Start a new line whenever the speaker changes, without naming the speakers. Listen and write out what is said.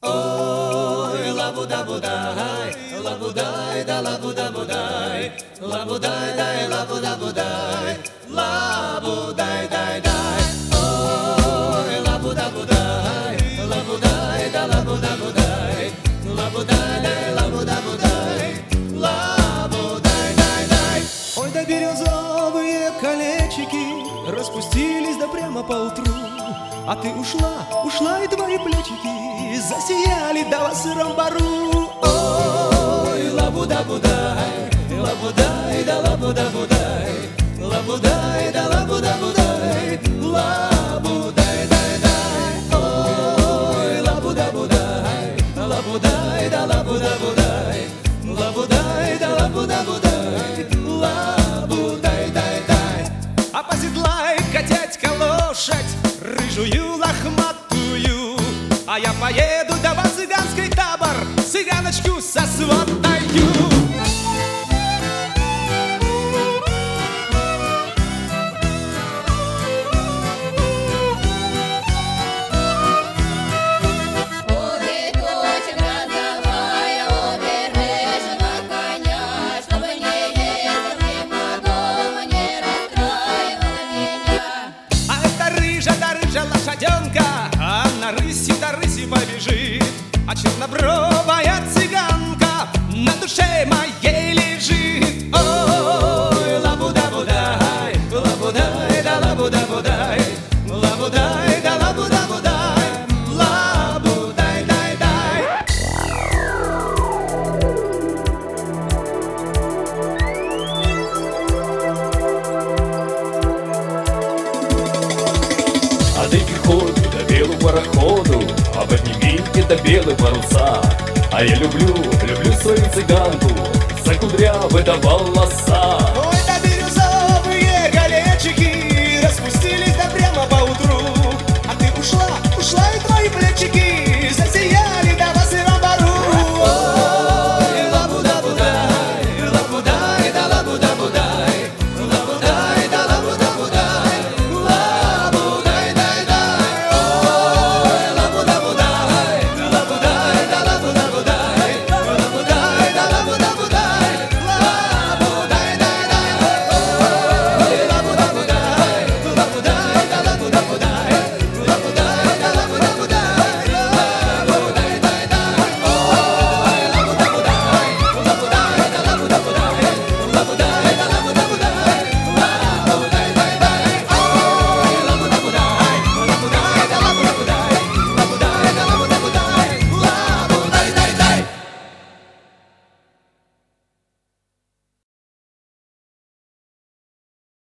Ой, лабуда-будай, лабудай, да лабуда-будай, лабудай, дай, лабуда-будай, лабудай, дай, дай. Ой, лабуда-будай, лабудай, да лабуда-будай, лабудай, дай, лабуда-будай, лабудай, дай, дай.
Ой, да бирюзовые колечики распустились да прямо поутру. А ты ушла, и твои плечики засияли да в сыром бару.
Ой, лабуда-будай, лабудай, да лабуда-будай, лабудай, да лабуда-будай, лабудай, дай, дай. Ой, лабуда-будай, лабудай, да лабуда-будай, лабудай, да лабуда-будай, лабудай, дай, дай.
А поседлай, котятька, лошадь рыжую лохматую, а я поеду до вас цыганский табор, цыганочку сосватаю. Лошаденка, а на рыси да рыси побежит, а чернобровая цыганка на душе моей лежит. Ой, лабуда-будай, лабудай, да лабуда-будай, лабудай, да лабуда-будай, лабудай, дай, дай.
А ты пехоту да белую пароходу, а поднимите да белые паруса. А я люблю свою цыганку за кудрявые да волоса.